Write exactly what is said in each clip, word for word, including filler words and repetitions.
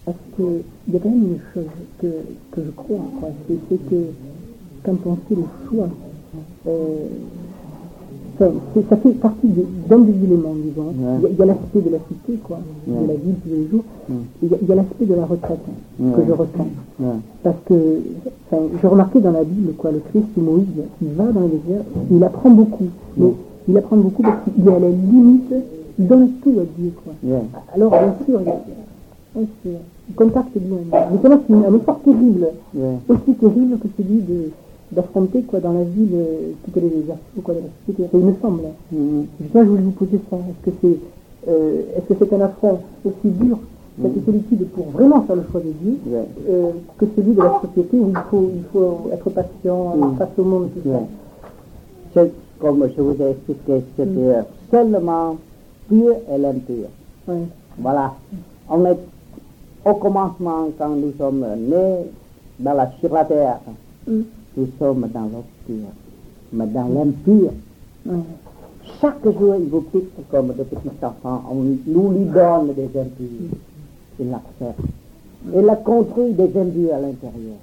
Parce qu'il y a quand même une chose que, que je crois, quoi, c'est, c'est que quand on fait le choix, euh, enfin, c'est, ça fait partie de, d'un des éléments, disons. Ouais. Il, y a, il y a l'aspect de la cité, quoi, ouais. de la ville tous les jours. Ouais. Il, y a, il y a l'aspect de la retraite hein, ouais. que je ressens. Ouais. Parce que, enfin, je remarquais dans la Bible, quoi, le Christ ou Moïse, qui va dans le désert, il apprend beaucoup. Mais ouais. il apprend beaucoup parce qu'il est à la limite, il donne tout à Dieu, quoi. Ouais. Alors, bien sûr, il y a, ouais, c'est, il contacte bien. Mais c'est un effort terrible, ouais. aussi terrible que celui de, d'affronter, quoi, dans la ville, euh, toutes les exercices, quoi, de la société. Il me semble. Mm-hmm. Justement, je voulais vous poser ça. Est-ce que c'est, euh, est-ce que c'est un affront aussi dur, cette mm-hmm. solitude, pour vraiment faire le choix de Dieu, ouais. euh, que celui de la société où il faut, il faut être patient mm-hmm. face au monde, tout ouais. ça. C'est, comme je vous ai expliqué, c'était mm-hmm. seulement pur et limpur. Ouais. Voilà. On est au commencement, quand nous sommes nés dans la, sur la terre, mm. nous sommes dans l'obscur, mais dans l'impur. Mm. Chaque jour, il vous pique comme de petits enfants, on nous lui donne des impurs. Mm. Il l'accepte. Mm. Il a construit des impurs à l'intérieur.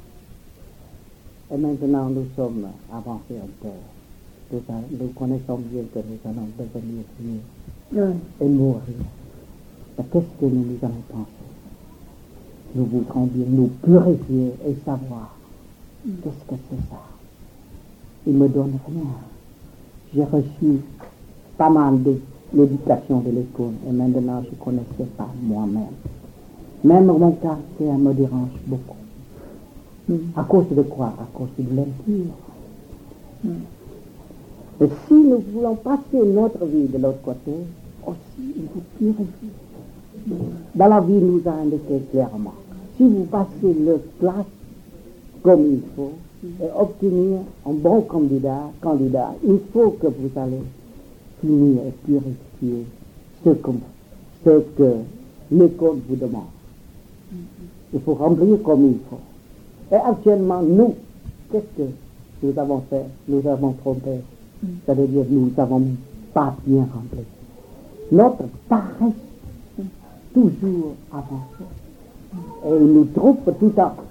Et maintenant, nous sommes avancés en terre. Nous, nous connaissons bien que nous allons devenir vieux mm. et mourir. Et qu'est-ce que nous nous allons penser? Nous voudrons bien nous purifier et savoir mm. qu'est-ce que c'est ça. Il me donne rien. J'ai reçu pas mal de l'éducation de l'école et maintenant je ne connaissais pas moi-même. Même mon caractère me dérange beaucoup. Mm. À cause de quoi? À cause de l'impur. Mm. Et si nous voulons passer notre vie de l'autre côté, aussi il faut purifier. Mm. Dans la vie, nous a indiqué clairement. Si vous passez le classe comme il faut et obtenir un bon candidat, candidat, il faut que vous allez finir et purifier ce que, ce que l'école vous demande. Il faut remplir comme il faut. Et actuellement, nous, qu'est-ce que nous avons fait? Nous avons trompé. C'est-à-dire, nous n'avons pas bien rempli. Notre paresse toujours avancée. Et il nous trompe tout le temps.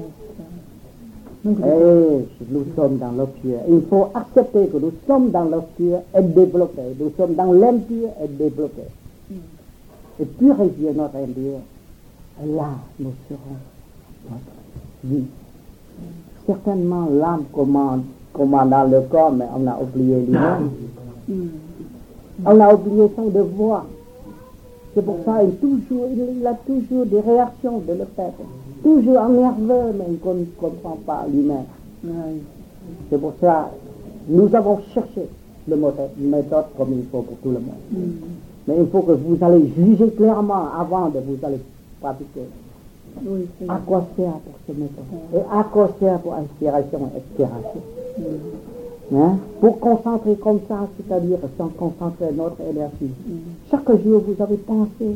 Mm. Et nous sommes dans l'obscur. Il faut accepter que nous sommes dans l'obscur et développer. Nous sommes dans l'impur et développer. Mm. Et purifier notre impur. Et là, nous serons notre vie. Mm. Certainement, l'âme commande, commande dans le corps, mais on a oublié lui-même. Mm. On a oublié son devoir. C'est pour ça qu'il toujours, il a toujours des réactions de le fait. Toujours nerveux, mais il ne comprend pas lui-même. Oui. C'est pour ça que nous avons cherché le méthode comme il faut pour tout le monde. Mm. Mais il faut que vous allez juger clairement avant de vous aller pratiquer. Oui, à quoi sert pour ce méthode? Oui. Et à quoi sert pour inspiration et expiration? Mm. Hein? Pour concentrer comme ça, c'est-à-dire sans concentrer notre énergie. Mm. Chaque jour, vous avez pensé,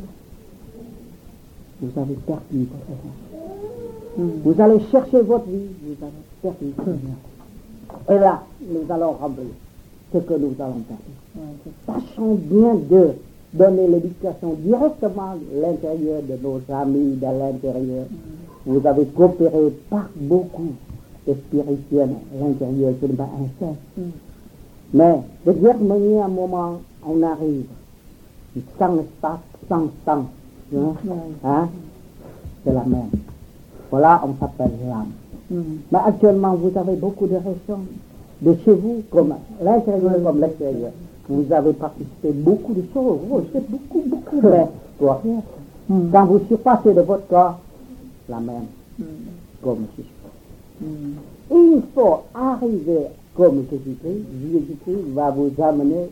vous avez perdu votre vie. Mm. Vous allez chercher votre vie, vous avez perdu votre vie. Mm. Et là, nous allons remplir ce que nous allons perdre. Mm. Tâchons bien de donner l'éducation directement de l'intérieur de nos amis, de l'intérieur. Mm. Vous avez coopéré par beaucoup. Spirituel à l'intérieur, ce n'est pas un fait. Mm. Mais de dernier un moment, on arrive sans espace, sans temps. Hein? Mm. Hein? C'est la même. Voilà, on s'appelle l'âme. Mm. Mais actuellement, vous avez beaucoup de raisons de chez vous, comme l'intérieur, mm. comme l'extérieur. Vous avez participé beaucoup de choses. Oh, c'est beaucoup, beaucoup de toi. Mm. Quand vous surpassez de votre corps, la même, mm. comme je suis. Mm. Il faut arriver comme Jésus-Christ. Jésus-Christ va vous amener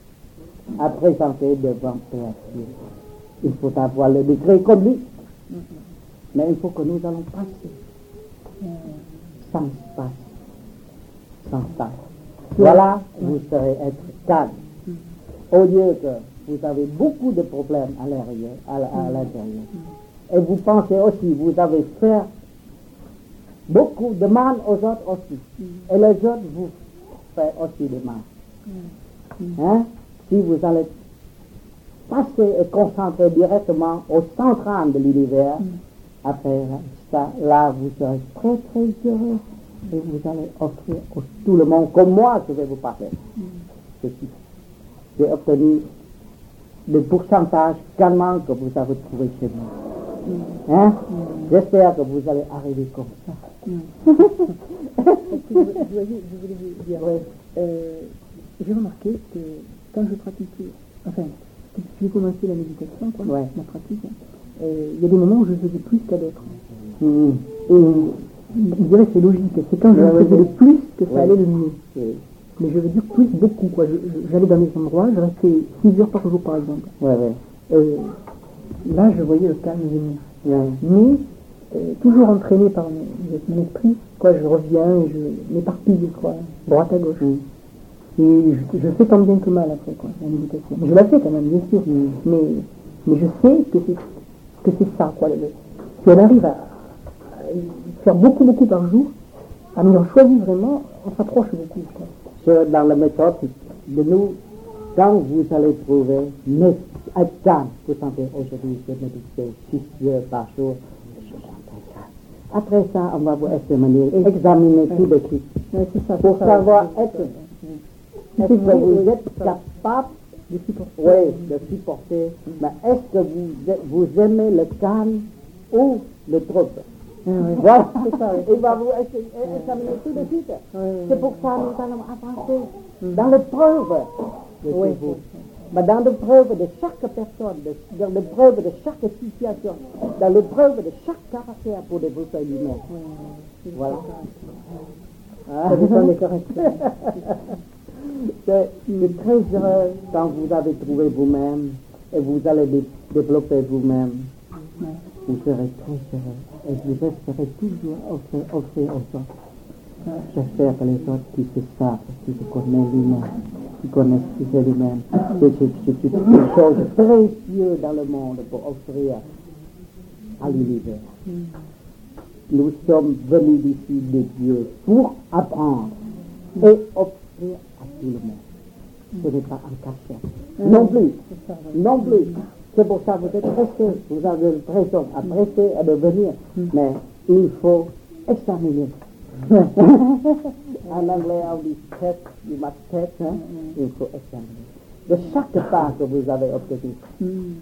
à présenter devant Père Dieu. Il faut avoir le degré comme lui. Mm. Mais il faut que nous allons passer mm. sans espace, sans temps. Voilà, mm. vous serez être calme. Mm. Au lieu que vous avez beaucoup de problèmes à l'intérieur, à, à l'intérieur. Mm. Et vous pensez aussi, vous avez fait beaucoup de mal aux autres aussi. Mm. Et les autres vous font aussi de mal. Mm. Hein? Si vous allez passer et concentrer directement au central de l'univers, mm. après ça, là, vous serez très très heureux et vous allez offrir à tout le monde, comme moi, je vais vous parler. Mm. J'ai obtenu le pourcentage calmement que vous avez trouvé chez moi. Mm. Hein? Mm. J'espère que vous allez arriver comme ça. Mm. je, voyais, je voulais vous dire, ouais, euh, j'ai remarqué que quand je pratiquais, enfin, j'ai commencé la méditation, quoi, ouais. la pratique, il euh, y a des moments où je faisais plus qu'à d'autres. Mmh. Et je dirais que c'est logique, c'est quand je ouais, faisais ouais, le plus que ça ouais. allait le mieux. Ouais. Mais je veux dire plus beaucoup, quoi. Je, je, j'allais dans des endroits, je restais six heures par jour par exemple. Ouais, ouais. Et là, je voyais le calme venir. Ouais. Mais euh, toujours entraîné par mon, mon esprit, quoi, je reviens et je m'éparpille, quoi, droite à gauche. Mmh. Et je, je fais tant bien que mal après, quoi, la méditation. Je la fais quand même, bien sûr. Mmh. Mais, mais je sais que c'est, que c'est ça, quoi. Le, si on arrive à, à faire beaucoup, beaucoup par jour, à nous en choisir vraiment, on s'approche beaucoup, quoi. C'est dans la méthode de nous, quand vous allez trouver neuf à calme, vous sentez aujourd'hui, je médite six heures par jour, je sens très calme. Après ça, on va vous examiner, examiner tout de suite. Ouais, c'est ça, pour ça, savoir être. Est-ce que vous êtes capable de supporter, oui, de supporter, mmh. mais est-ce que vous, vous aimez le calme ou le trouble? Ah, oui. Voilà, c'est ça, oui. Il va vous examiner tout de suite. Oui, oui, c'est pour ça que nous allons avancer mmh. dans l'épreuve de oui, vous. Mais dans l'épreuve de chaque personne, de, dans l'épreuve de chaque situation, dans l'épreuve de chaque caractère pour de vous lui-même. Oui, voilà. Ça dépend des caractères. C'est, c'est très heureux quand vous avez trouvé vous-même et vous allez dé- développer vous-même. Ouais. Vous serez très heureux et vous resterez toujours offrir, offrir aux autres. Ouais. J'espère que les autres qui se savent, qui se connaissent lui-même, qui connaissent qui c'est lui-même, c'est, c'est, c'est, c'est une chose précieuse dans le monde pour offrir à l'univers. Mm. Nous sommes venus d'ici de Dieu pour apprendre mm. et offrir à tout le monde. Ce n'est pas un cachet. Mmh. Non plus. Ça, oui. Non plus. C'est pour ça que vous êtes pressés. Vous avez le présent à presser à devenir. Mmh. Mais il faut examiner. En anglais, on dit test, you must test. Hein? Mmh. Il faut examiner. De chaque pas que vous avez obtenu. Mmh.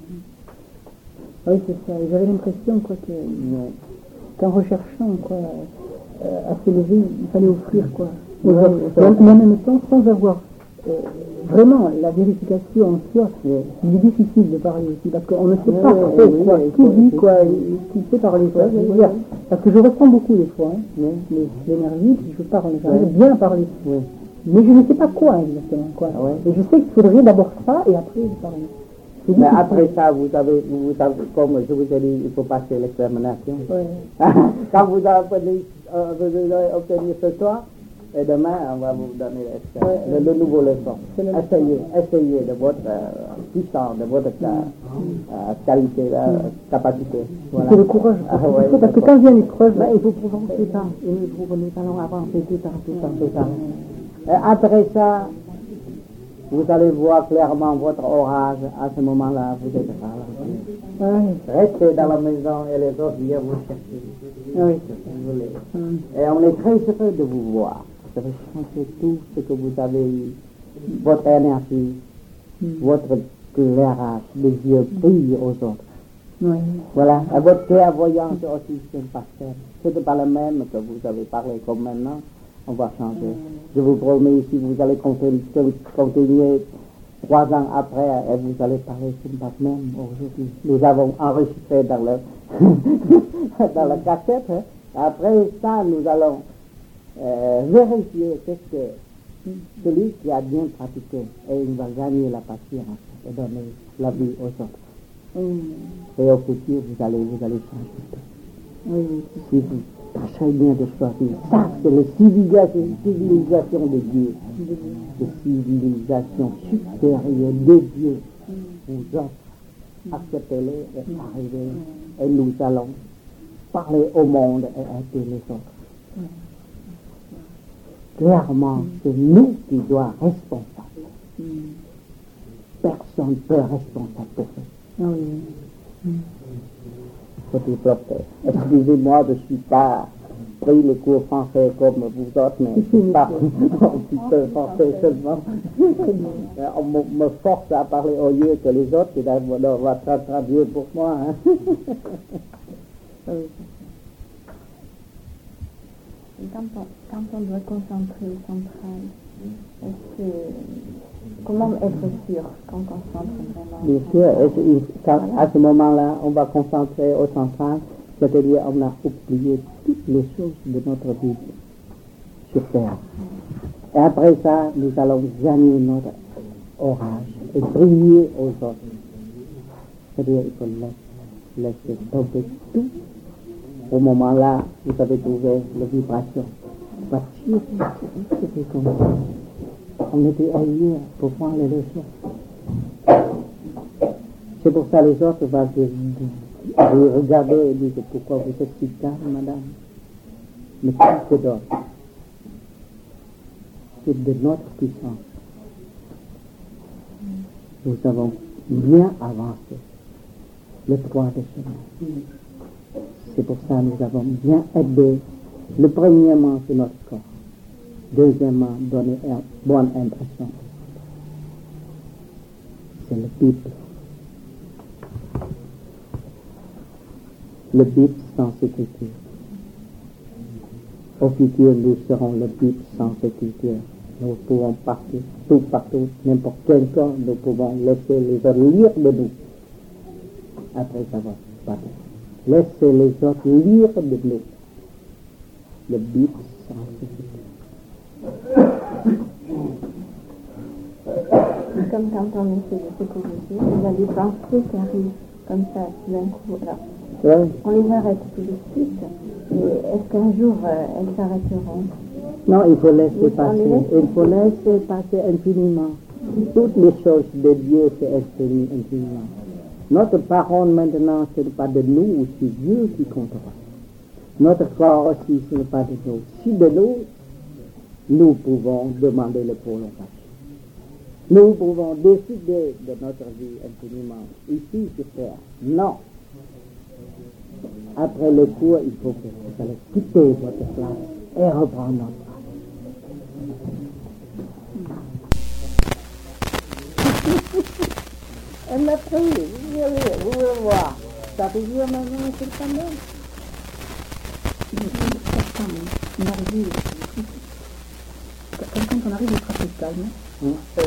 Oui, c'est ça. J'avais l'impression quoi, que, mmh. qu'en recherchant quoi, euh, à s'élever, il fallait offrir quoi. Ouais, mais en même temps, sans avoir euh, vraiment la vérification en soi, ouais. Il est difficile de parler aussi, parce qu'on ne sait ouais, pas ouais, trop ouais, quoi, ouais, qui dit quoi, qui sait parler quoi. Ouais, ouais, ouais. Parce que je ressens beaucoup des fois, hein, ouais. les, l'énergie, puis je parle, j'arrive ouais. bien à parler. Ouais. Mais je ne sais pas quoi exactement. Quoi. Ah ouais. Et je sais qu'il faudrait d'abord ça et après parler. Mais après ça, vous avez, vous avez, comme je vous ai dit, il faut passer l'examination. Ouais. Quand vous avez euh, obtenu ce soir, et demain, on va vous donner ouais, le, le nouveau leçon. Essayez, essayez de votre euh, puissance, de votre euh, euh, qualité, euh, mm. capacité. Voilà. C'est le courage. Ah, ouais, parce d'accord. que quand vient l'épreuve, ben, il faut pouvoir tout ça. Et nous, nous allons avancer tout ça, tout ça, tout ça. Et après ça, vous allez voir clairement votre orage. À ce moment-là, vous êtes là. Ouais. Restez dans la maison et les autres viennent vous chercher. Oui. Si vous voulez. Mm. Et on est très heureux de vous voir. Vous avez changé tout ce que vous avez eu. Votre énergie, mm. votre éclairage, les yeux brillent aux autres. Oui. Voilà. Et votre clairvoyance aussi, c'est une pasteur. Ce n'est pas le même que vous avez parlé comme maintenant. On va changer. Mm. Je vous promets, si vous allez continuer, continuer trois ans après, et vous allez parler comme ça même aujourd'hui. Nous avons enregistré dans le dans la cassette. Hein. Après ça, nous allons euh, vérifier qu'est-ce que celui qui a bien pratiqué, et il va gagner la patience et donner la vie aux autres. Mm. Et au futur, vous allez, vous allez changer. Oui. Si vous tâchez bien de choisir, ça c'est la civilisation, civilisation de Dieu, la civilisation supérieure de Dieu. Vous autres, acceptez-les et arrivez, et nous allons parler au monde et aider les autres. Clairement, c'est nous qui doit être responsables. Personne ne peut être responsable pour ça. Oui. petit professeur. Excusez-moi, je ne suis pas pris le cours français comme vous autres, mais je parle un petit peu français seulement. On me, me force à parler au lieu que les autres, et là, on va traduire pour moi. Hein. Quand on, quand on doit concentrer au central, est-ce que, comment être sûr qu'on concentre vraiment? Bien sûr, quand, à ce moment-là, on va concentrer au central, c'est-à-dire on a oublié toutes les choses de notre vie sur Terre. Et après ça, nous allons gagner notre orage et briller aux autres. C'est-à-dire il faut laisser, laisser tomber tout. Au moment-là, vous avez trouvé la vibration. C'était comme ça. On était ailleurs pour voir les leçons. C'est pour ça que les autres vont vous regarder et dire pourquoi vous êtes si calme, madame. Mais qui c'est d'autre? C'est de notre puissance. Nous avons bien avancé le droit de chemin. C'est pour ça que nous avons bien aidé, le premièrement, c'est notre corps. Deuxièmement, donner une bonne impression. C'est le Bible. Le Bible sans écriture. Au futur, nous serons le Bible sans écriture. Nous pouvons partir, tout partout, n'importe quel cas, nous pouvons laisser les autres lire de nous. Après avoir parlé. Laissez les autres lire de nous. Le Bible sans écriture. Comme quand on essaie de se corriger, il y a des pensées qui arrivent comme ça d'un coup. Alors, Ouais. on les arrête tout de suite. Et est-ce qu'un jour euh, elles s'arrêteront? Non, il faut laisser Oui, passer. on les laisse. Il faut laisser passer infiniment. Toutes les choses de Dieu, c'est infini, infiniment. Notre parole maintenant, ce n'est pas de nous, c'est Dieu qui comptera. Notre corps aussi, ce n'est pas de nous. Si de nous, nous pouvons demander le prolongation. Nous pouvons décider de notre vie infiniment, ici sur terre. Non. Après le cours, il faut que vous allez quitter votre place et reprendre notre place. Elle m'a pris, vous verrez, vous allez voir. Ça fait dire maintenant, c'est quand même. Quand on arrive au trafic calme, Hum. euh,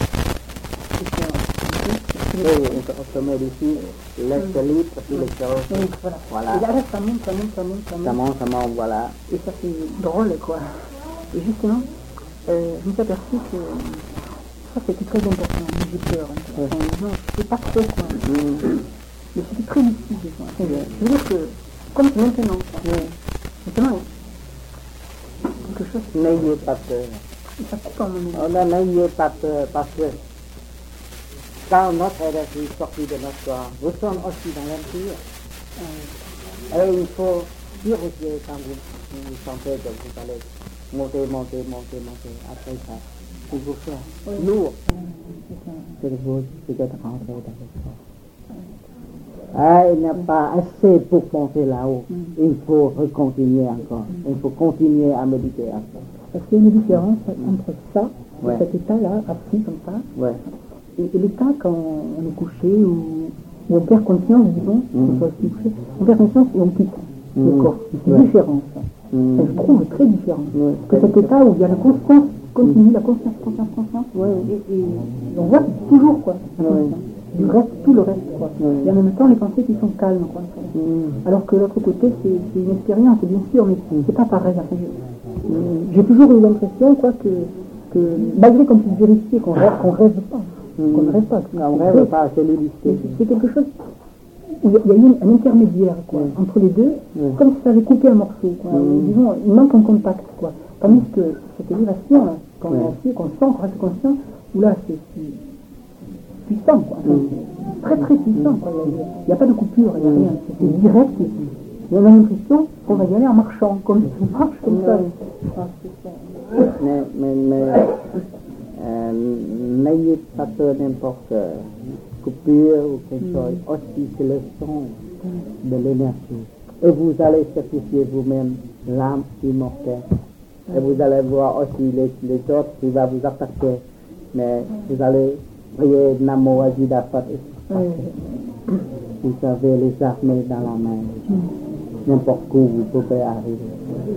Oui, on se met ici, laisse libre, puis les choses. oui, voilà. Voilà. Et là, ça monte, ça monte, ça monte, ça monte. Ça monte, ça monte, voilà. Et ça fait drôle, quoi. Et justement, euh, je me suis aperçu que ça, c'était très important. J'ai peur. Hein. Ouais. Enfin, non, je sais pas trop, quoi. Hum. Mais c'était très lucide, quoi. Je veux dire que, comme c'est maintenant, quoi. Oui. Maintenant, quelque chose, N'ayez pas peur. ça coupe en moment. Oh, non, n'ayez pas peur, parce que quand notre énergie est sortie de notre corps, vous sommes aussi dans l'empire. Et il faut vérifier quand vous, vous sentez que vous allez monter, monter, monter, monter. Après ça, il vous fait lourd. C'est vous qui êtes rentré dans votre corps. Ah, il n'y a pas assez pour monter là-haut. Il faut continuer encore. Il faut continuer à méditer encore. Parce qu'il y a une différence entre ça, Ouais. cet état-là, assis comme ça, Ouais. et, et l'état quand on est couché ou, ou on perd conscience, disons, Mm. qu'on soit assis couché, on perd conscience et on quitte le Mm. corps. Et c'est Ouais. différent, ça. Mm. Ça, je trouve très différent. Ouais, que cet état où il y a la conscience continue, la conscience, conscience, conscience, Ouais. et, et on voit toujours, quoi, la Ouais. conscience. Du reste, tout le reste, quoi. Ouais. Et en même temps, les pensées qui sont calmes, quoi. Mm. Alors que l'autre côté, c'est c'est une expérience, bien sûr, mais c'est pas pareil. Enfin, je- j'ai toujours eu l'impression, quoi, que, que malgré qu'on puisse vérifier qu'on rêve, qu'on rêve pas, qu'on ne rêve pas, que On c'est rêve vrai, pas, c'est mais l'unité. c'est- c'est quelque chose où il y a- il y a eu un intermédiaire, quoi, Ouais. entre les deux, Ouais. comme si ça avait coupé un morceau, quoi. Mm. Disons, il manque un contact, quoi. Tandis que cette élévation, là, quand Ouais. on est assis, qu'on sent, qu'on reste conscient, où là, c'est c'est puissant, quoi. Enfin, Mm. c'est très très puissant, quoi. Il n'y a, pas de coupure, il n'y a rien. C'est direct. Et, et on a l'impression qu'on va y aller en marchant, comme ça marche comme ça. Ah, c'est ça. Mais, mais, mais euh, n'ayez pas peur n'importe euh, coupure ou quelque chose. Aussi, c'est le son. de l'énergie. Et vous allez certifier vous-même l'âme immortelle. Et vous allez voir aussi les, les autres qui vont vous attaquer. Mais vous allez prier Namo Ajida Fatih. Vous avez les armées dans la main. N'importe où vous pouvez arriver.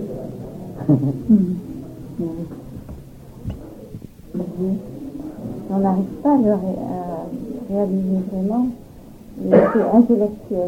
On n'arrive pas à le ré, à réaliser vraiment, mais c'est intellectuel.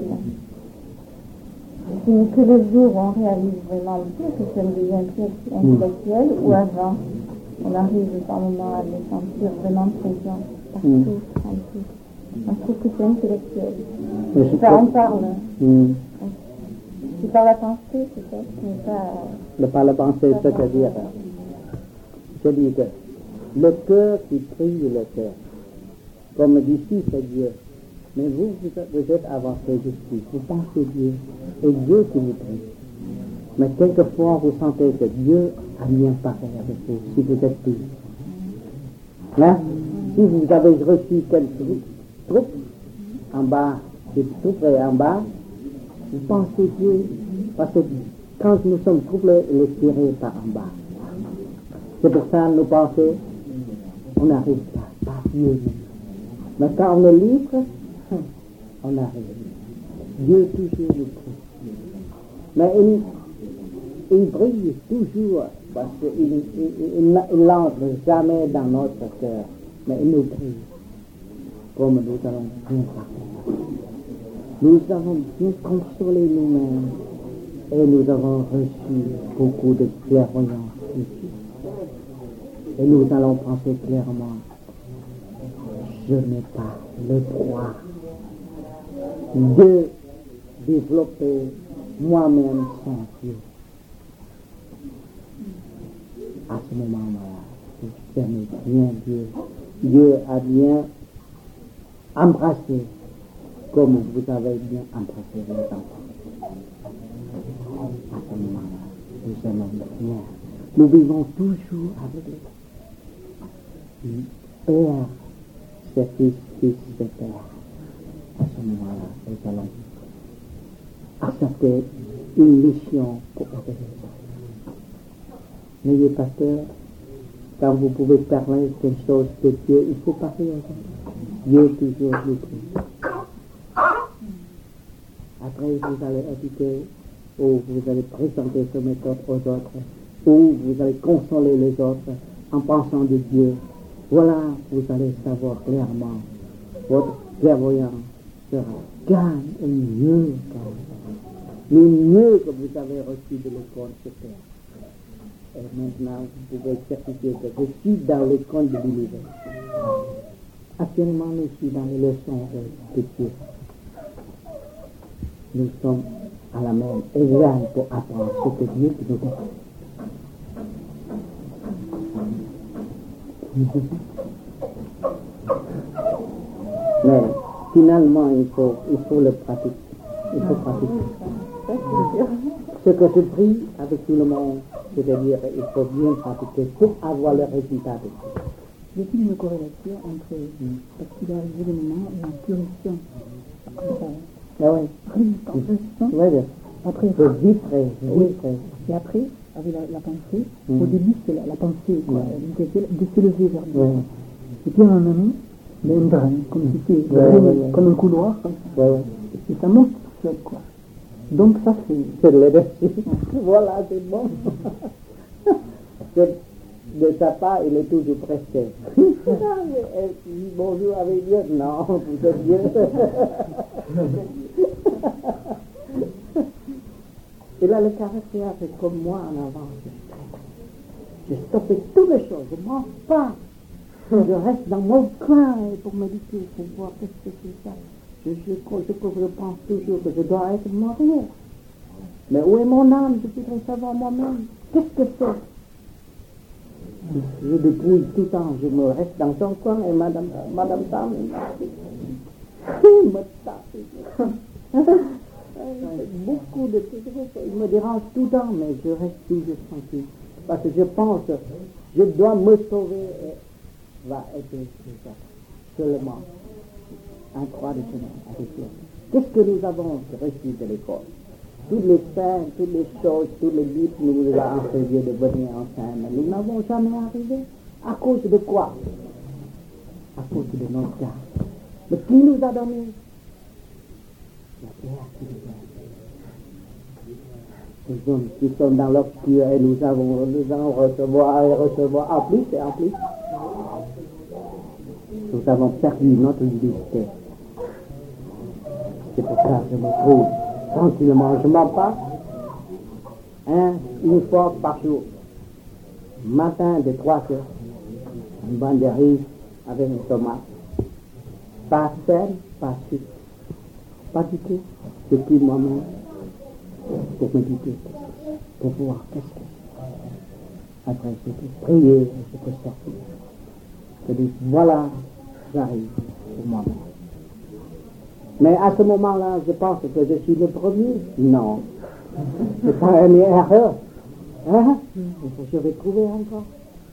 Ce n'est que le jour où on réalise vraiment que ça devient intellectuel, ou avant, on arrive par moment à le sentir vraiment présent, partout, Mm. partout. On trouve que c'est intellectuel. Mais je Ça, crois- on parle. Mm. C'est par la pensée, peut-être, mais pas... Le par la pensée, c'est-à-dire, je dis que le cœur qui prie le cœur, comme d'ici c'est Dieu, mais vous, vous êtes, vous êtes avancé d'ici, vous pensez Dieu, et Dieu qui vous prie. Mais quelquefois vous sentez que Dieu a bien parlé avec vous, si vous êtes pris. Hein? Si vous avez reçu quelques troupes en bas, des troupes en bas, vous pensez Dieu, parce que quand nous sommes troublés, il est tiré par en bas. C'est pour ça que nous pensons, on n'arrive pas, par Dieu. Mais quand on est libre, on arrive. Dieu toujours nous prie. Mais il, il brille toujours, parce qu'il il, il n'entre jamais dans notre cœur. Mais il nous prie, comme nous allons bien parler. Nous avons bien consolé nous-mêmes et nous avons reçu beaucoup de clairvoyance ici. Et nous allons penser clairement, je n'ai pas le droit de développer moi-même sans Dieu. À ce moment-là, vous fermez bien Dieu. Dieu a bien embrassé comme vous avez bien embrassé vos enfants. À ce moment-là, nous aimons bien. Nous vivons toujours avec lui. Père, c'est fils, fils, c'est père. À ce moment-là, nous allons accepter une mission pour aider les autres. N'ayez pas peur. Quand vous pouvez parler quelque chose de Dieu, il faut parler aux autres. Dieu toujours nous prie. Après, vous allez éduquer, ou vous allez présenter cette méthode aux autres, ou vous allez consoler les autres en pensant de Dieu. Voilà, vous allez savoir clairement, votre clairvoyance sera gagne et mieux, mais mieux que vous avez reçu de l'école sur terre. Et maintenant, vous pouvez certifier que je suis dans l'école de l'univers. Actuellement, nous sommes dans les leçons de Dieu. Nous sommes à la même examen pour apprendre ce que Dieu nous dit. Mais finalement, il faut, il faut le pratiquer. Il faut pratiquer. Ce que je prie avec tout le monde, c'est-à-dire il faut bien pratiquer pour avoir le résultat de ça. Y a-t-il une corrélation entre mm. parce qu'il est arrivé le moment où on purifiant Ah oui. Oui, après, je vivrai, je oui. vivrai. Et après, avec la, la pensée, Mm. au début c'est la, la pensée, quoi, Mm. de, de s'élever vers Dieu. Oui. Et puis à un moment, il y a un drain, comme si c'était Ouais, ouais, ouais. comme un couloir, comme ça. Oui, oui. Et ça monte tout seul, quoi. Donc ça c'est... C'est de l'énergie. Voilà, c'est bon. C'est- de sa part, il est toujours pressé. Bonjour avec Dieu. Non, vous êtes Dieu. Il a le caractère, c'est comme moi en avant. Je stoppe toutes les choses, je ne mange pas. Je reste dans mon coin pour méditer, pour voir qu'est-ce que c'est ça. Je, je, je, je pense toujours que je dois être mort. Mais où est mon âme? Je voudrais savoir moi-même. Qu'est-ce que c'est? Je dépouille tout le temps. Je me reste dans son coin et Madame, Madame Tam me tape. Beaucoup de trucs. Il me dérange tout le temps, mais je reste toujours tranquille. Parce que je pense que je dois me sauver et va aider les autres. Seulement. Un croix de chemin avec Dieu. Qu'est-ce que nous avons reçu de l'école? Toutes les saints, toutes les choses, tous les buts nous a enseigné de venir ensemble. Mais nous n'avons jamais arrivé. À cause de quoi? À cause de notre cœur. Mais qui nous a donné? La terre qui nous a. Les hommes qui sont dans l'obscur et nous avons, nous allons recevoir et recevoir en plus et en plus. Nous avons perdu notre liberté. C'est pour ça que je me trouve tranquillement. Je m'en passe hein, une fois par jour. Matin de trois heures, une bande de riz avec une tomate. Pas sel, pas sucre. Pas du tout. Je prie moi-même pour méditer, pour voir qu'est-ce que c'est. Après, je peux prier et je peux sortir. Je dis, voilà, j'arrive pour moi-même. Mais à ce moment-là, je pense que je suis le premier. Non. C'est pas une erreur. Hein? Je vais trouver encore.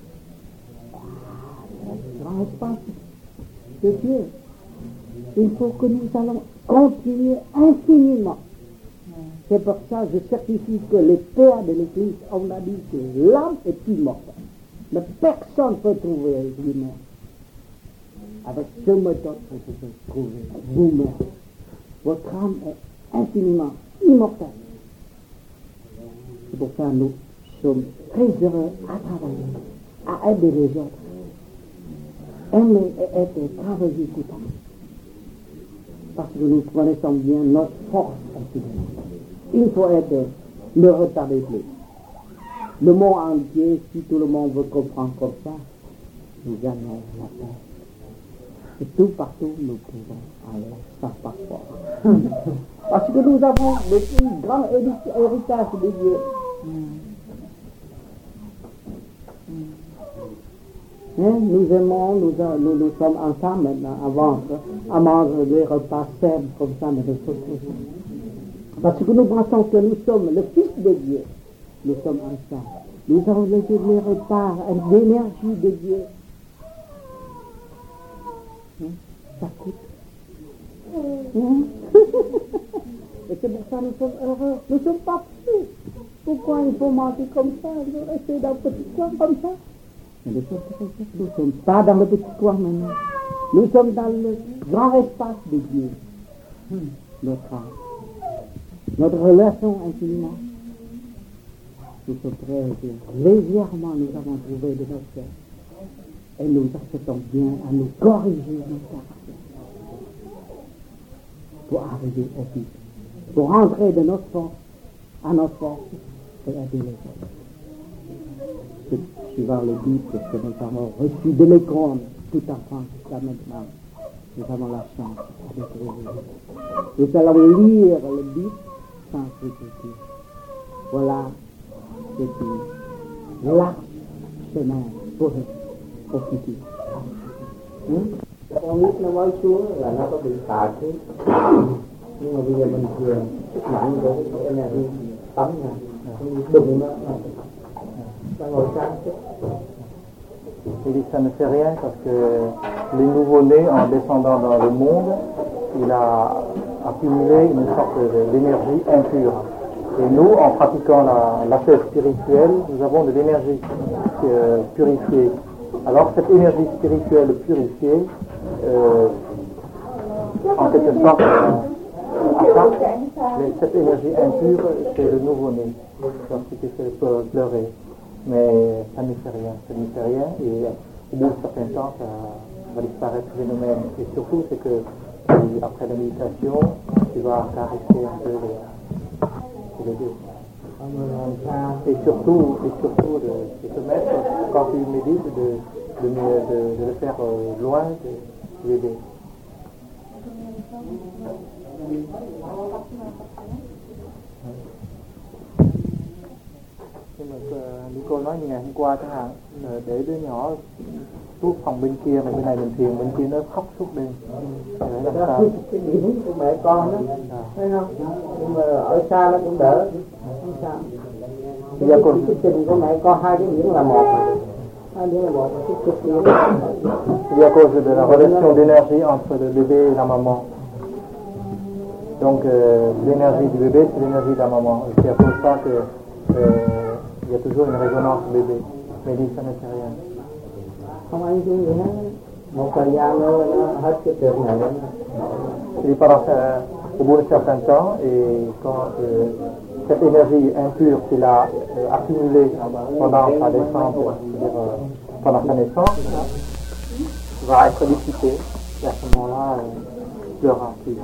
Le grand espace de Dieu. Il faut que nous allons continuer infiniment. C'est pour ça que je certifie que les pères de l'Église, on a dit que l'âme est immortelle. Mais personne ne peut trouver lui-même. Avec ce méthode que vous pouvez trouver vous-même. Votre âme est infiniment immortelle. C'est pour ça que nous sommes très heureux à travailler, à aider les autres. Aimer et être travailler tout le temps. Parce que nous connaissons bien notre force infiniment. Il faut être, ne retardez plus. Le monde entier, si tout le monde veut comprendre comme ça, nous gagnons la paix. Et tout partout, nous pouvons aller sans passeport. Parce que nous avons le plus grand héritage de Dieu. Hein? Nous aimons, nous, nous, nous sommes ensemble maintenant, à vendre, à manger des repas sains comme ça, mais des choses comme ça. Parce que nous pensons que nous sommes le Fils de Dieu. Nous sommes ensemble. Nous avons les, les repas, l'énergie de Dieu. Hein? Ça coûte. Hein? Et c'est pour ça que nous sommes heureux. Nous ne sommes pas petits. Pourquoi il faut manger comme ça? Rester dans le petit coin comme ça? Mais nous ne sommes pas dans le petit coin maintenant. Nous sommes dans le grand espace de Dieu. Hum, notre âme. Notre relation infiniment. Nous sommes très heureux. Légèrement, nous avons trouvé de notre cœur. Et nous acceptons bien à nous corriger notre caractère. Pour arriver au but. Pour rentrer de notre force à notre force et aider les autres. C'est suivant le but que nous avons reçu de l'école tout enfant jusqu'à maintenant. Nous avons la chance de trouver. Nous allons lire le but sans critiquer. Voilà ce qui large chemin pour au futur. Con nít nó mới xuống là nó có bị phạt chứ. Nhưng mà bây giờ mình thường sức mạnh của cái energy tắm này, đụng nó nó ngồi sáng chứ. Il dit que ça ne fait rien parce que les nouveau-nés, en descendant dans le monde, il a accumulé une sorte d'énergie impure. Et nous, en pratiquant la, la paix spirituelle, nous avons de l'énergie euh, purifiée. Alors cette énergie spirituelle purifiée, euh, en quelque sorte, euh, attaque cette énergie impure chez le nouveau-né, ce qui fait pleurer. Mais ça ne fait rien, ça ne fait rien, et au bout d'un certain temps, ça va disparaître le phénomène. Et surtout, c'est que après la méditation, tu vas caresser un peu les, les deux. Et surtout, et surtout de, de te mettre, quand tu médites, de, de, de, de le faire loin de l'aider. Nhưng mà Nico nói như ngày hôm qua chẳng hạn, để đứa nhỏ suốt phòng bên kia mà bên này mình thiền bên kia nó khóc suốt đêm. Để làm sao? Cái điểm của mẹ con đó, thấy không? Nhưng mà ở xa nó cũng đỡ, không sao. Bây giờ còn cái trình của mẹ con hai cái điểm là một, hai điểm là một, cái cực điểm. Il y a cause de la relation d'énergie entre le bébé et la maman. Donc euh, l'énergie du bébé, c'est l'énergie de la maman. Et c'est à cause de ça qu'il euh, y a toujours une résonance bébé. Mais dit ça ne fait rien. Không anh chứ gì hết. Một thời gian nữa nó hết cái chuyện này. Et pendant ça, au bout d'un certain temps, et quand euh, cette énergie impure qu'il a euh, accumulée pendant sa naissance, c'est-à-dire euh, pendant sa naissance, va être dissipée, et à ce moment-là, euh, il n'y aura plus.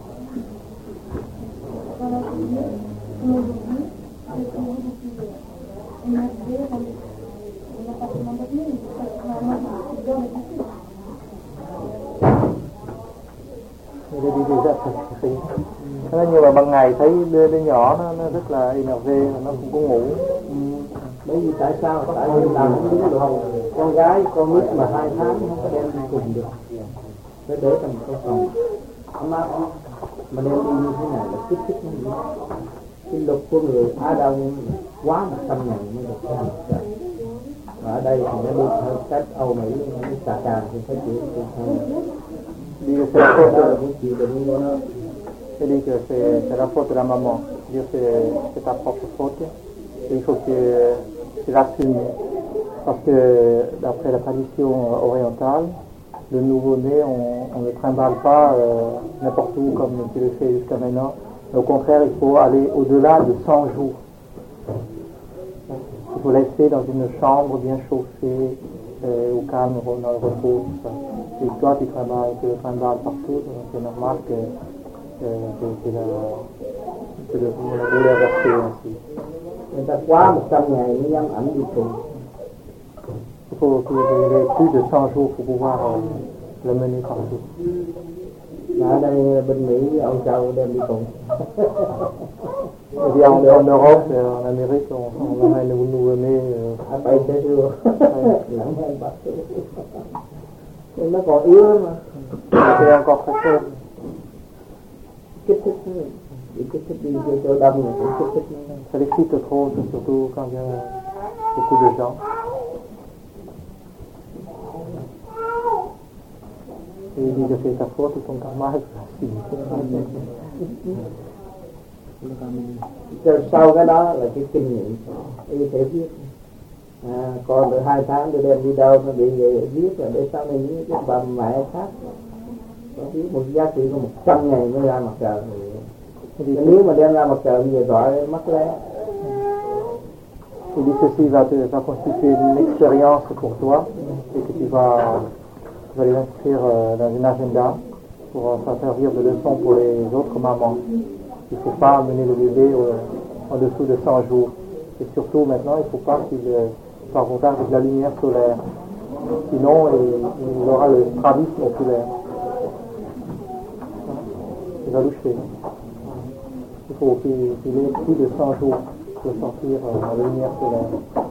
Đây đi đi ra thì thế nên như mà ban ngày thấy đứa, đứa nhỏ nó, nó rất là enervé, nó cũng có ngủ. Ừ. Bởi vì tại sao tại vì làm không biết được con gái con nít mà hai tháng không có đem đi cùng được, phải để trong một cái phòng ấm áp mà đem đi như thế này là kích thích nó. Cái luật của người Á Đông quá một trăm ngày mới được ra một trận. Và ở đây thì nó đi theo cách Âu Mỹ, cái xà càng thì phải chịu thôi. Dit que c'est la faute de, c'est dit que c'est, c'est la faute de la maman. Dire que c'est, c'est ta propre faute. Et il faut que tu l'assumes. Parce que d'après la tradition orientale, le nouveau-né, on ne le trimballe pas euh, n'importe où comme tu le fais jusqu'à maintenant. Mais au contraire, il faut aller au-delà de cent jours. Il faut laisser dans une chambre bien chauffée, euh, au calme, dans le repos, tout ça. Et toi, tu trimbales, tu le trimbales partout, donc c'est normal que, que, que, que, la, que le, le bébé est versé ainsi. Người ta quá một trăm ngày mới dám ảnh đi cùng. Il faut qu'il y ait plus de cent jours pour pouvoir euh, le mener partout. Mà ở đây bên Mỹ ông Châu đem đi cùng. Et bien en, en Europe et en Amérique, on, on amène le nouveau-né. À bay xe rùa. Lặng hơn bác sĩ. Nhưng nó còn yếu lắm mà. C'est encore très faible. Kích thích nó. Bị kích thích đi vô chỗ đông là cũng kích thích nó. Ça l'excite trop, surtout quand il y a beaucoup de gens. Et il dit que c'est ta faute, ton karma est facile. Sau cái đó là cái kinh nghiệm y thể viết. À, còn được hai tháng tôi đem đi đâu nó bị vậy viết rồi để sau này những cái bà mẹ khác có viết một giá trị có một trăm ngày mới ra mặt trời. Thì nếu mà đem ra mặt trời bây giờ gọi mất lẽ. Il dit ceci va, te, va constituer une expérience pour toi et que tu vas, tu vas les inscrire dans une agenda pour ça servir de leçon pour les autres mamans. Il ne faut pas amener le bébé en dessous de cent jours. Et surtout maintenant, il ne faut pas qu'il soit en contact avec la lumière solaire. Sinon, il, il aura le strabisme oculaire. Il va loucher. Il faut qu'il, qu'il ait plus de cent jours pour sortir dans la lumière solaire.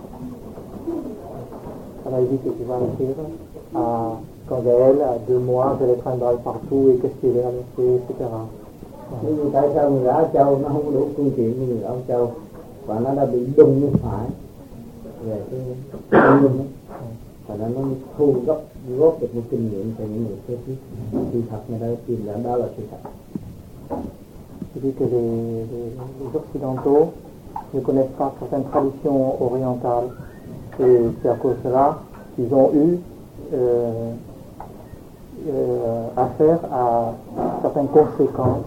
On a dit que tu vas l'écrire à, quand elle à deux mois, je les traînerai partout et qu'est-ce qu'il est avec, et cetera. Nhưng tại sao người Á Châu nó không đủ phương tiện như người Âu Châu và nó đã bị đung như phải về cái đung đó, và nó thu góp góp được một kinh nghiệm từ những người kế tiếp. Sự thật này đây tìm là đó là sự thật. Je dis que les, les, les Occidentaux ne connaissent pas certaines traditions orientales et c'est à cause de cela qu'ils ont eu euh, euh, affaire à certaines conséquences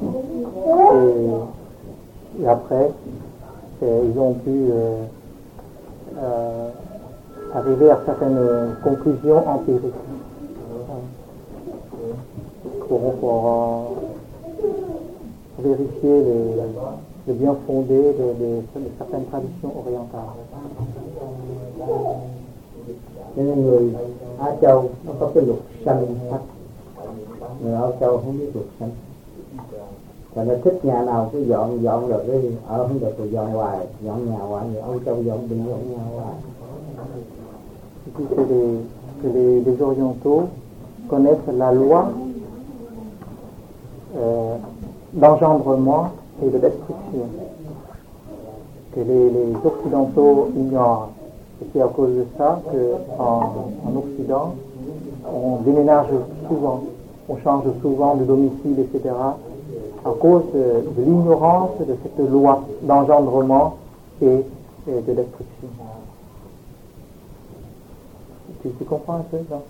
et, et après et ils ont pu euh, euh, arriver à certaines conclusions empiriques pour, pour euh, vérifier les, le bien fondé de, de, de certaines traditions orientales. Nên người Á Châu nó có cái luật sanh thất, người Âu Châu không biết luật sanh, và nó thích nhà nào cứ dọn dọn rồi cái ở không được rồi dọn hoài, dọn nhà hoài, người Âu Châu dọn đừng dọn nhà hoài. Que les, que les, les orientaux connaissent la loi euh, d'engendrement et de destruction que les, les occidentaux ignorent. Et c'est à cause de ça qu'en en Occident, on déménage souvent, on change souvent de domicile, et cetera, à cause de, de l'ignorance de cette loi d'engendrement et, et de destruction. Tu, tu comprends un peu, non?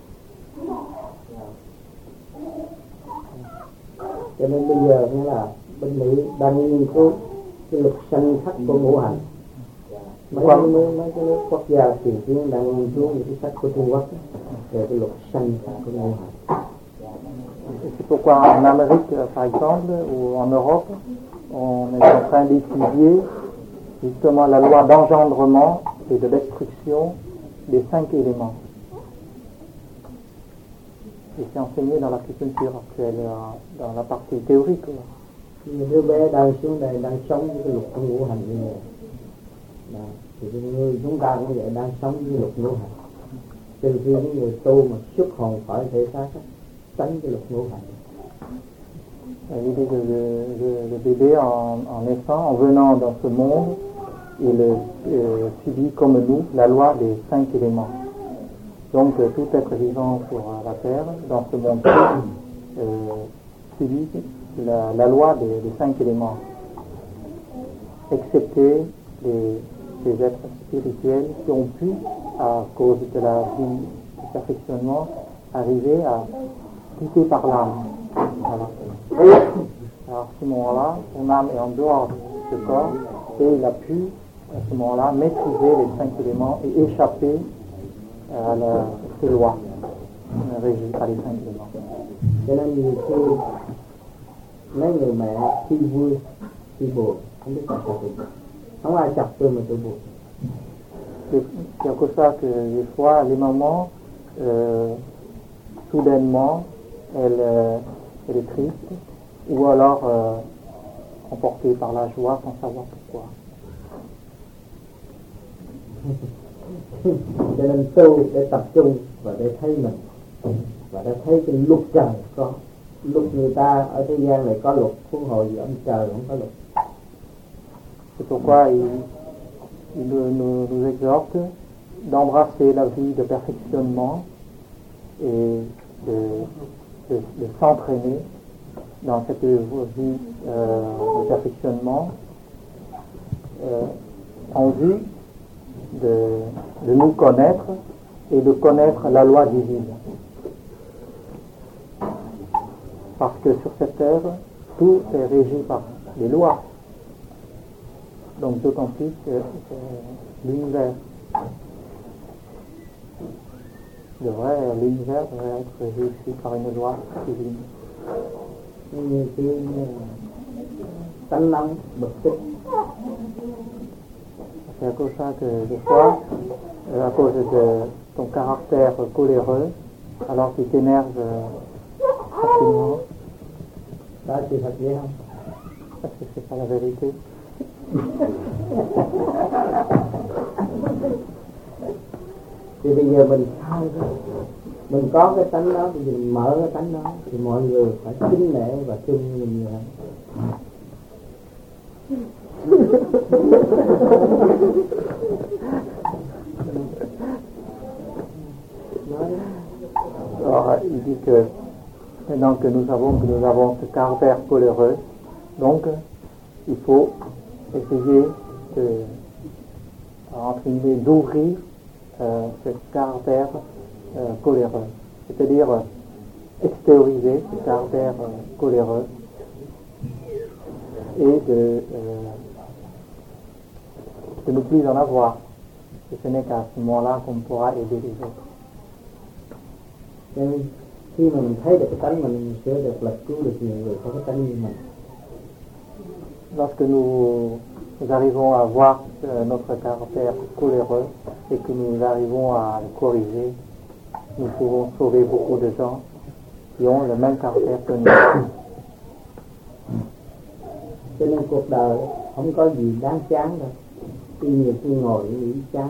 Cho nên bây giờ nghĩa là bên Mỹ đang nghiên cứu cái luật sanh khắc của ngũ hành. Mấy cái nước, mấy cái nước quốc gia tiền tiến đang nghiên cứu những cái sách của Trung Quốc về cái luật sanh khắc của ngũ hành. C'est pourquoi en Amérique, par exemple, ou en Europe, on est en train d'étudier justement la loi d'engendrement et de destruction des cinq éléments. Et c'est enseigné dans l'acupuncture actuelle, dans la partie théorique. Những đứa bé đang xuống đây đang sống với cái luật của ngũ hành như vậy. Đó. Thì cái người chúng ta cũng vậy, đang sống với luật ngũ hành. Trừ khi những người tu mà xuất hồn khỏi thể xác, tránh cái luật ngũ hành. Il dit que le, le, le bébé en, en naissant, en venant dans ce monde, il euh, subit comme nous la loi des cinq éléments. Donc euh, tout être vivant sur euh, la terre, dans ce monde, euh, subit la, la loi des, des cinq éléments, excepté les, les êtres spirituels qui ont pu, à cause de la vie du perfectionnement, arriver à quitter par l'âme. Voilà. Alors à ce moment-là, son âme est en dehors de ce corps et il a pu, à ce moment-là, maîtriser les cinq éléments et échapper à la, ces lois régies par les cinq éléments. Cho nên nhiều khi mấy người mẹ khi vui, khi buồn, không biết tại sao buồn. Không ai chọc tôi mà tôi buồn. C'est à cause ça que des fois, les mamans, euh, soudainement, elles, euh, elle est triste, ou alors euh, emportée par la joie sans savoir pourquoi. Cho nên tu để tập trung và để thấy mình và để thấy cái luật trời có. Luật người ta ở thế gian này có luật, huống hồ gì ông trời không có luật. C'est pourquoi il, il nous, nous exhorte d'embrasser la vie de perfectionnement et de, de, de s'entraîner dans cette vie euh, de perfectionnement euh, en vue de, de nous connaître et de connaître la loi divine. Parce que sur cette terre, tout est régi par les lois. Donc d'autant plus que euh, l'univers devrait, l'univers devrait être régi par une loi divine. Như cái tánh nóng bực tức. C'est à cause ça que des fois, euh, à cause de ton caractère coléreux, alors tu t'énerves euh, facilement. Đó sự thật vậy không? Parce que c'est pas la vérité. Thì bây giờ mình thay thôi. Mình có cái tánh đó, thì mình mở cái tánh đó, thì mọi người phải kính nể và thương mình như vậy. Alors, il dit que maintenant que nous savons que nous avons ce caractère coléreux, donc il faut essayer de, entre guillemets, d'ouvrir euh, ce caractère euh, coléreux, c'est-à-dire euh, extérioriser ce caractère euh, coléreux et de, euh, de ne plus en avoir. Et ce n'est qu'à ce moment-là qu'on pourra aider les autres. Nên khi mà mình thấy được cái tánh mình, mình sẽ được là cứu được nhiều người có cái tánh như mình. Lorsque nous, nous arrivons à voir euh, notre caractère coléreux et que nous arrivons à le corriger, nous pouvons sauver beaucoup de gens qui ont le même caractère que nous. Cho nên cuộc đời không có gì đáng chán đâu. Khi nhiều khi ngồi nghĩ chán.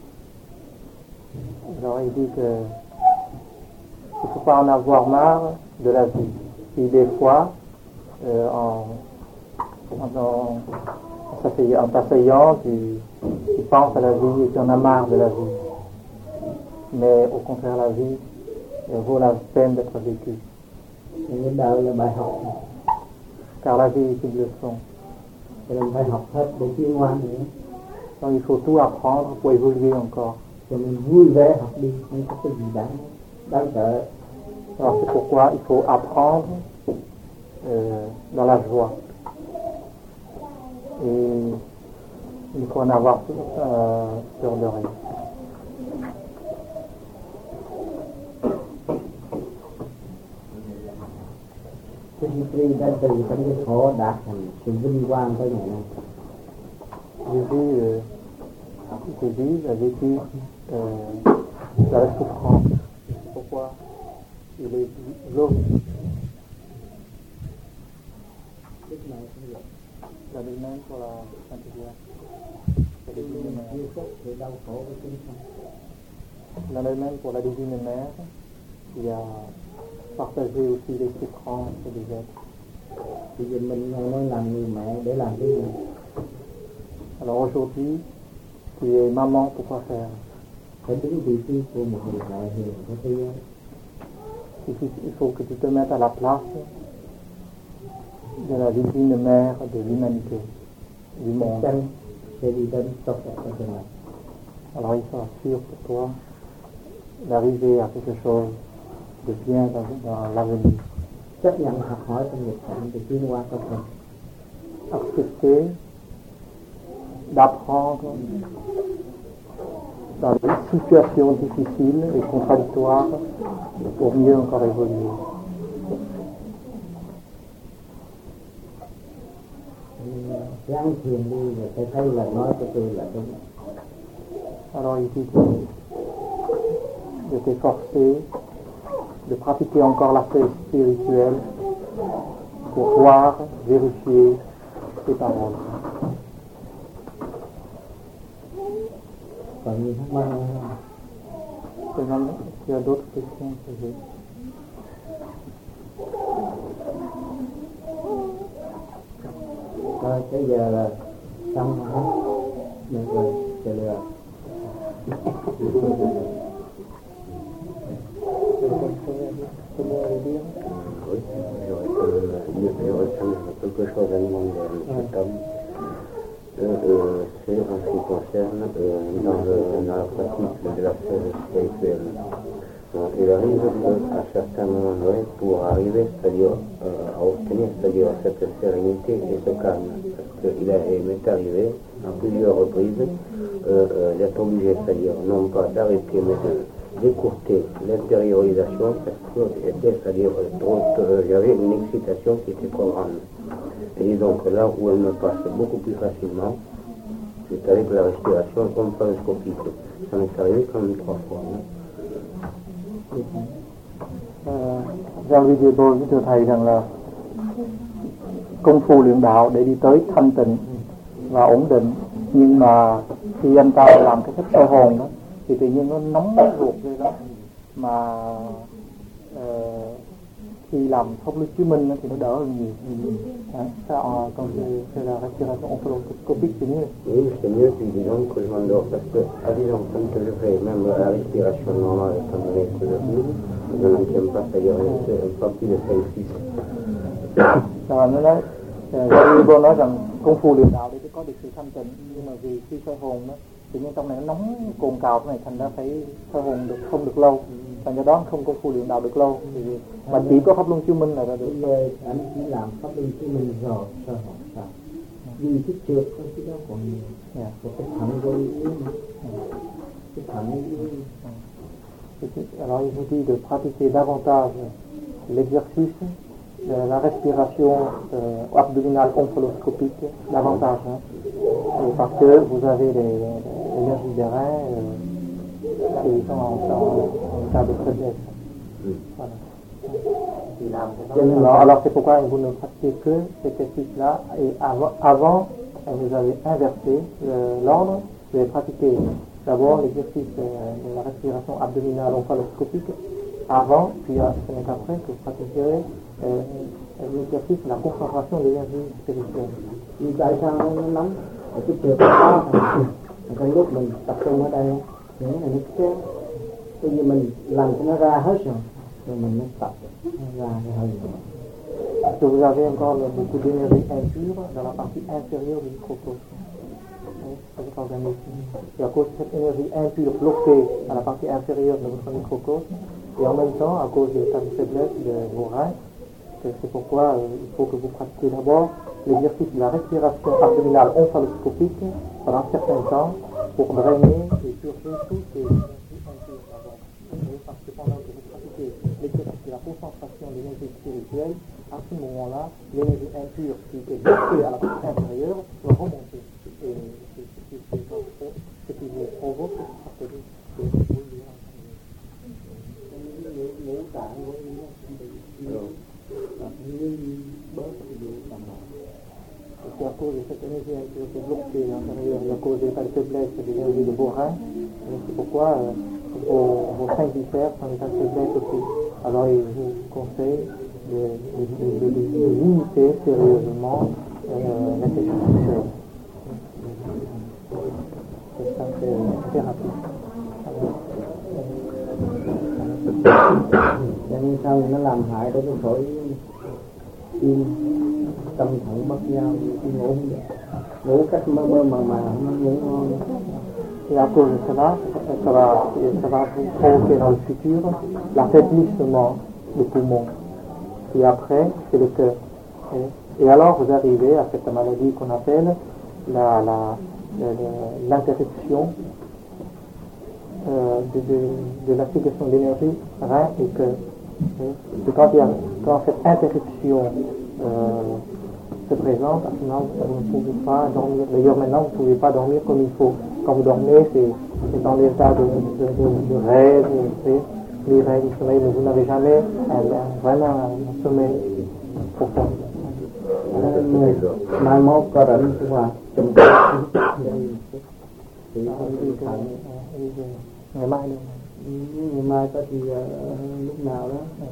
Alors il dit que il ne faut pas en avoir marre de la vie. Et des fois, euh, en, en, en, en t'asseyant, tu, tu penses à la vie et tu en as marre de la vie. Mais au contraire, la vie euh, vaut la peine d'être vécue. Đời là bài học. car la vie est une leçon. Cho nên phải học hết để tiến hóa nữa. Donc il faut tout apprendre pour évoluer encore. Cho nên vui vẻ học đi, không có cái gì đáng đáng sợ. Alors c'est pourquoi il faut apprendre euh, dans la joie. Et il faut en avoir euh, peur de rien. Cái Dimitri đã từ trong cái khổ đạt thành sự vinh quang tới ngày nay. Jésus, euh, Jésus a vécu euh, dans la souffrance. C'est pourquoi il est glorifié. La même pour la Sainte Vierge. La même pour la Divine Mère. Il a partagé aussi les souffrances des êtres. Bây giờ mình nói làm người mẹ để làm cái gì? Alors aujourd'hui, tu es maman, pourquoi faire? Phải đứng vị trí của một người mẹ hiền của thế giới. Il faut que tu te mettes à la place de la divine mère de l'humanité, du monde. Sẽ đi đến tốt đẹp ở tương lai. Alors il sera sûr pour toi d'arriver à quelque chose de bien dans, dans l'avenir. Chấp nhận học hỏi trong nghiệp cảnh để tiến hóa tốt hơn. Accepter d'apprendre dans des situations difficiles et contradictoires pour mieux encore évoluer. Ráng thiền đi và sẽ thấy là nói của tôi là đúng. Alors il dit de t'efforcer, de pratiquer encore la paix spirituelle pour voir, vérifier tes paroles. Còn như thắc mắc không? Tu as d'autres questions à poser? Rồi bây giờ là xong hết. Được rồi, chờ được. Oui, j'aurais quelque chose à demander à M. Tom. Euh, euh, c'est en ce qui concerne euh, dans, le, dans la pratique de la sagesse spirituelle. Donc, il arrive qu'à certains moments donnés, pour arriver, c'est-à-dire euh, à obtenir, c'est-à-dire cette sérénité et ce calme, parce qu'il m'est arrivé à plusieurs reprises euh, euh, d'être obligé, c'est-à-dire non pas d'arrêter, mais d'écourter l'intériorisation, parce que c'était, c'est-à-dire trop, euh, j'avais une excitation qui était trop grande. Et donc là où elle me passe beaucoup plus facilement, c'est avec la respiration omphalloscopique. Ça m'est arrivé quand même trois fois. Giao lưu tôi với thưa thầy rằng là công phu luyện đạo để đi tới thanh tịnh và ổn định, nhưng mà khi anh ta làm cái cách soi hồn đó thì tự nhiên nó nóng ruột lên đó, mà uh, khi làm pháp luân chứng minh thì nó đỡ hơn nhiều. Hein, ça, euh, quand c'est la respiration omphalloscopique, c'est mieux. Oui, c'est mieux, puis disons que je m'endors, parce que, à disons, quand je fais même la respiration normale, étant donné que je bouge, je n'en tiens pas, c'est-à-dire un pas plus de cinq six. Rồi nó nói, Gary nói rằng công phu luyện đạo để có được sự thanh tịnh, nhưng mà vì khi soi hồn đó, tự nhiên trong này nó nóng cồn cào cái này, thành ra phải soi hồn được không được lâu, thành ra đó không công phu luyện đạo được lâu, thì mà chỉ có pháp luân chứng minh là ra được. Lời anh chỉ làm pháp luân chứng minh rồi soi hồn sao? Vì cái trượt thôi chứ đó còn nhiều. Yeah. Và cái thận của yếu nữa. Cái thận yếu. Alors il vous dit de pratiquer davantage l'exercice de la respiration euh, abdominale omphalloscopique, davantage, hein, et parce que vous avez l'énergie des reins euh, et ils sont en, en, en état de faiblesse. Voilà. Alors, alors c'est pourquoi vous ne pratiquez que cet exercice-là, et avant, avant vous avez inversé l'ordre, vous avez pratiqué d'abord l'exercice de, de la respiration abdominale omphalloscopique avant, puis ce n'est qu'après que vous pratiquerez euh, l'exercice de la concentration de l'énergie spirituelle. Vì tại sao nó nóng? Ở cái trượt đó, trong lúc mình tập trung ở đây, thì nó nó kéo. Bây giờ mình làm cho nó ra hết rồi, rồi mình mới tập ra hơi nữa. Parce que vous avez encore beaucoup d'énergie impure dans la partie inférieure du microcosme. Votre organisme. Et à cause de cette énergie impure bloquée à la partie inférieure de votre microcosme, et en même temps, à cause de l'état de faiblesse de vos reins, c'est pourquoi euh, il faut que vous pratiquiez d'abord l'exercice de la respiration abdominale omphaloscopique pendant un certain temps pour drainer et purger toutes ces énergies impures d'abord. Parce que pendant que vous pratiquez l'exercice de la concentration de l'énergie spirituelle, à ce moment-là, l'énergie impure qui était bloquée à la partie inférieure va remonter. Et c'est ce qui vous provoque cette partie de ngũ tạng của em nó bị bớt cái vụ tầm C'est à cause de cette énergie impure qui est bloquée à l'intérieur, à cause de l'état de faiblesse de l'énergie de vos reins. C'est pourquoi euh, vos, vos cinq viscères sont en état de faiblesse aussi. Alors il vous conseille de, de, de, de, de, de limiter sérieusement euh, l'infection sexuelle. C'est ça, c'est une thérapie. Cho nên sau nó làm hại đối với phổi tim, tâm thận bất giao, đi ngủ ngủ cách mơ mơ màng màng, nó ngủ ngon. Et à cause de cela, ça va, ça va vous provoquer dans le futur l'affaiblissement des poumons. Et après, c'est le cœur. Et, et alors, vous arrivez à cette maladie qu'on appelle la, la, la, l'interruption euh, de, de, de la circulation d'énergie rein et cœur. Et quand, il y a, quand cette interruption euh, se présente, à ce moment vous ne pouvez pas dormir. D'ailleurs, maintenant, vous ne pouvez pas dormir comme il faut. Quand vous dormez, c'est, c'est dans l'état de, de, de, de rêve, les rêves du sommeil, mais vous n'avez jamais un, un, vraiment un sommeil profond. Mai mốt có rảnh cũng là chùm Ngày mai luôn. Ngày mai có thì uh, lúc nào đó.